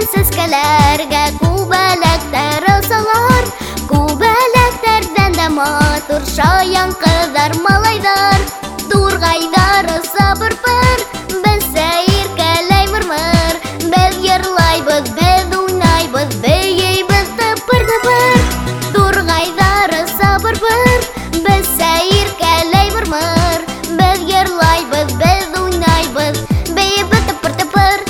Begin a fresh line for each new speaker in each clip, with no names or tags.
сәскәләргә күбәләктәр асалар. Күбәләктәрдән дә матур шаян кызлар, малайдар. Тургайдары сабыр-пыр, без сәеркәләй мыр-мыр. Без йырлайбыз, без уйнайбыз, бейейбез тыпыр-тыпыр. Тургайдары сабыр-пыр, без сәеркәләй мыр-мыр. Без йырлайбыз, без уйнайбыз, бейейбез тыпыр-тыпыр.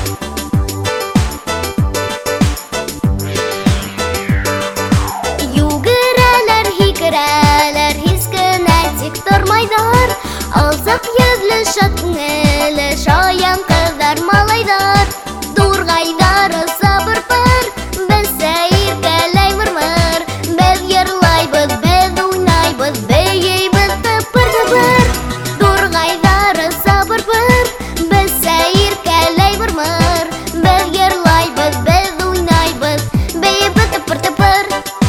Югерәләр, һикерәләр, һис кенә тик тормайдар. Алсак йөзле, шат күңелле шаян кызлар, малайдар. Тургайдары сабыр-пыр, без сәеркәләй мыр-мыр. Без йырлайбыз, без уйнайбыз, бейейбез тыпыр-тыпыр. Тургайдары сабыр-пыр, без сәеркәләй мыр-мыр. Без йырлайбыз, без уйнайбыз, бейейбез тыпыр-тыпыр.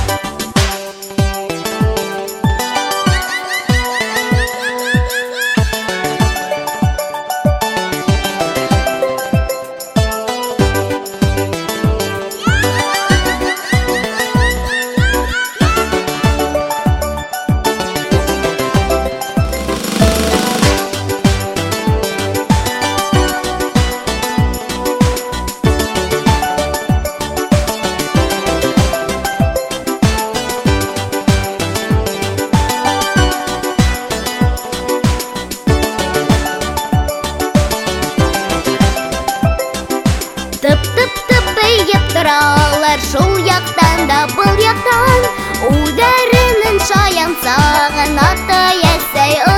Тып-тып-тып бейеп торалар, шул яктан да был яктан. Үдәренең шаян сагын ата ясәй